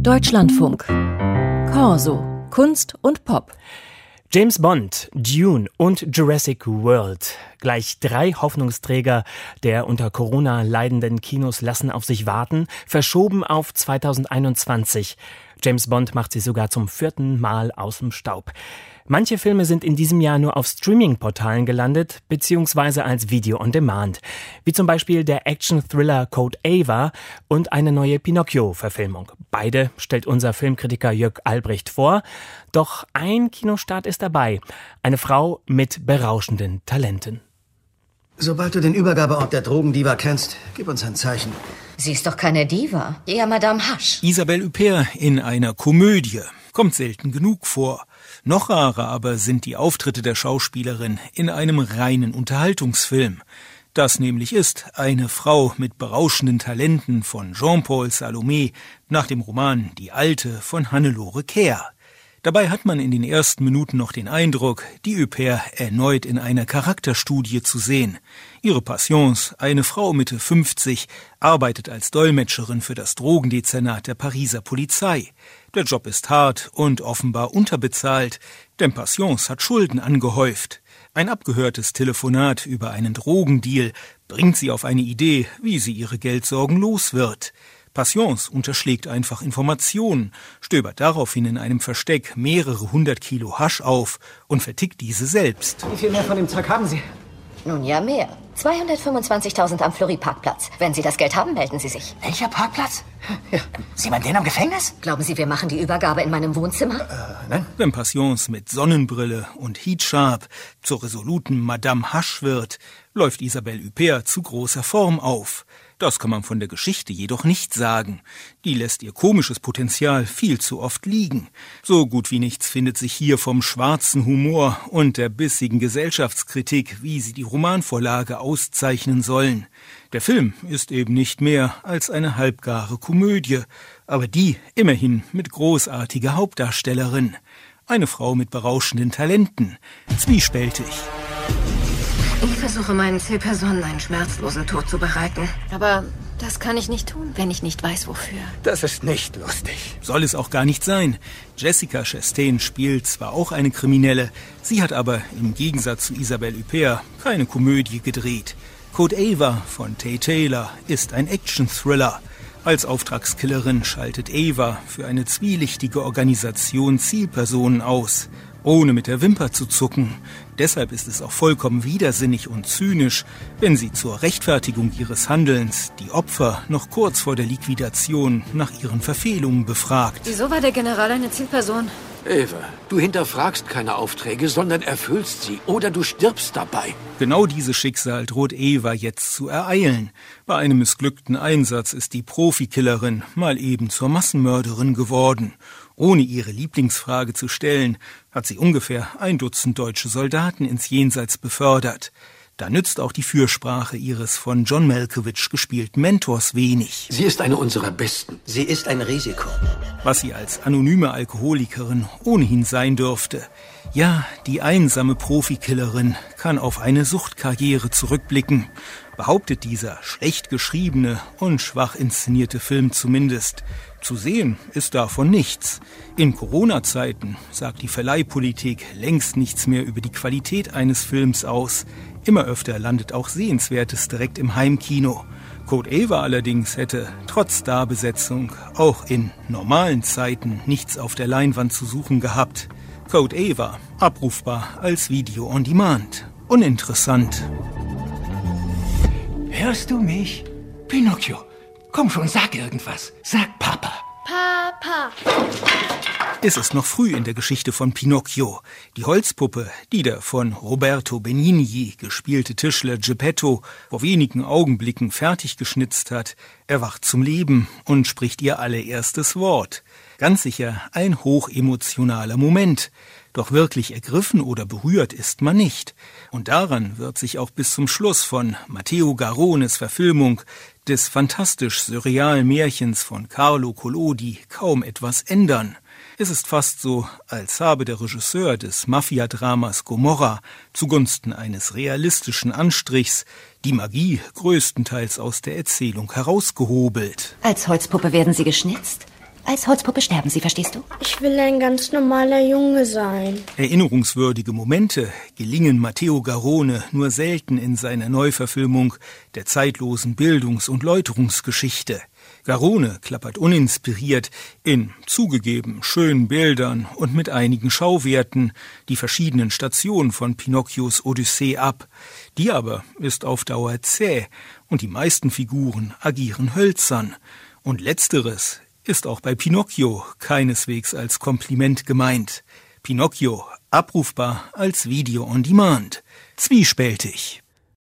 Deutschlandfunk. Corso. Kunst und Pop. James Bond, Dune und Jurassic World. Gleich 3 Hoffnungsträger der unter Corona leidenden Kinos lassen auf sich warten, verschoben auf 2021. James Bond macht sich sogar zum 4. Mal aus dem Staub. Manche Filme sind in diesem Jahr nur auf Streaming-Portalen gelandet, beziehungsweise als Video on Demand. Wie zum Beispiel der Action-Thriller Code Ava und eine neue Pinocchio-Verfilmung. Beide stellt unser Filmkritiker Jörg Albrecht vor. Doch ein Kinostart ist dabei. Eine Frau mit berauschenden Talenten. Sobald du den Übergabeort der Drogendiva kennst, gib uns ein Zeichen. Sie ist doch keine Diva, eher Madame Hasch. Isabelle Huppert in einer Komödie. Kommt selten genug vor. Noch rarer aber sind die Auftritte der Schauspielerin in einem reinen Unterhaltungsfilm. Das nämlich ist Eine Frau mit berauschenden Talenten von Jean-Paul Salomé nach dem Roman Die Alte von Hannelore Kär. Dabei hat man in den ersten Minuten noch den Eindruck, die Huppert erneut in einer Charakterstudie zu sehen. Ihre Passions, eine Frau Mitte 50, arbeitet als Dolmetscherin für das Drogendezernat der Pariser Polizei. Der Job ist hart und offenbar unterbezahlt, denn Passions hat Schulden angehäuft. Ein abgehörtes Telefonat über einen Drogendeal bringt sie auf eine Idee, wie sie ihre Geldsorgen los wird. Passions unterschlägt einfach Informationen, stöbert daraufhin in einem Versteck mehrere 100 Kilo Hasch auf und vertickt diese selbst. Wie viel mehr von dem Zeug haben Sie? Nun ja, mehr. 225.000 am Fleury-Parkplatz. Wenn Sie das Geld haben, melden Sie sich. Welcher Parkplatz? Ja. Sie meinen den am Gefängnis? Glauben Sie, wir machen die Übergabe in meinem Wohnzimmer? Nein. Wenn Passions mit Sonnenbrille und Heatsharp zur resoluten Madame Hasch wird, läuft Isabelle Huppert zu großer Form auf. Das kann man von der Geschichte jedoch nicht sagen. Die lässt ihr komisches Potenzial viel zu oft liegen. So gut wie nichts findet sich hier vom schwarzen Humor und der bissigen Gesellschaftskritik, wie sie die Romanvorlage auszeichnen sollen. Der Film ist eben nicht mehr als eine halbgare Komödie, aber die immerhin mit großartiger Hauptdarstellerin. Eine Frau mit berauschenden Talenten. Zwiespältig. Ich versuche meinen Zielpersonen einen schmerzlosen Tod zu bereiten. Aber das kann ich nicht tun, wenn ich nicht weiß, wofür. Das ist nicht lustig. Soll es auch gar nicht sein. Jessica Chastain spielt zwar auch eine Kriminelle, sie hat aber im Gegensatz zu Isabelle Huppert keine Komödie gedreht. Code Ava von Tay Taylor ist ein Action-Thriller. Als Auftragskillerin schaltet Ava für eine zwielichtige Organisation Zielpersonen aus, ohne mit der Wimper zu zucken. Deshalb ist es auch vollkommen widersinnig und zynisch, wenn sie zur Rechtfertigung ihres Handelns die Opfer noch kurz vor der Liquidation nach ihren Verfehlungen befragt. Wieso war der General eine Zielperson? Eva, du hinterfragst keine Aufträge, sondern erfüllst sie. Oder du stirbst dabei. Genau dieses Schicksal droht Eva jetzt zu ereilen. Bei einem missglückten Einsatz ist die Profikillerin mal eben zur Massenmörderin geworden. Ohne ihre Lieblingsfrage zu stellen, hat sie ungefähr 1 Dutzend deutsche Soldaten ins Jenseits befördert. Da nützt auch die Fürsprache ihres von John Malkovich gespielten Mentors wenig. Sie ist eine unserer Besten. Sie ist ein Risiko. Was sie als anonyme Alkoholikerin ohnehin sein dürfte. Ja, die einsame Profikillerin kann auf eine Suchtkarriere zurückblicken, behauptet dieser schlecht geschriebene und schwach inszenierte Film zumindest. Zu sehen ist davon nichts. In Corona-Zeiten sagt die Verleihpolitik längst nichts mehr über die Qualität eines Films aus. Immer öfter landet auch Sehenswertes direkt im Heimkino. Code Ava allerdings hätte trotz Starbesetzung auch in normalen Zeiten nichts auf der Leinwand zu suchen gehabt. Code Ava, abrufbar als Video on Demand. Uninteressant. Hörst du mich? Pinocchio, komm schon, sag irgendwas. Sag Papa. Papa. Es ist noch früh in der Geschichte von Pinocchio. Die Holzpuppe, die der von Roberto Benigni gespielte Tischler Geppetto vor wenigen Augenblicken fertig geschnitzt hat, erwacht zum Leben und spricht ihr allererstes Wort. Ganz sicher ein hochemotionaler Moment. Doch wirklich ergriffen oder berührt ist man nicht. Und daran wird sich auch bis zum Schluss von Matteo Garrones Verfilmung des fantastisch-surrealen Märchens von Carlo Collodi kaum etwas ändern. Es ist fast so, als habe der Regisseur des Mafia-Dramas Gomorra zugunsten eines realistischen Anstrichs die Magie größtenteils aus der Erzählung herausgehobelt. Als Holzpuppe werden Sie geschnitzt? Als Holzpuppe sterben Sie, verstehst du? Ich will ein ganz normaler Junge sein. Erinnerungswürdige Momente gelingen Matteo Garrone nur selten in seiner Neuverfilmung der zeitlosen Bildungs- und Läuterungsgeschichte. Garrone klappert uninspiriert in zugegeben schönen Bildern und mit einigen Schauwerten die verschiedenen Stationen von Pinocchios Odyssee ab. Die aber ist auf Dauer zäh und die meisten Figuren agieren hölzern. Und letzteres ist auch bei Pinocchio keineswegs als Kompliment gemeint. Pinocchio abrufbar als Video on Demand. Zwiespältig.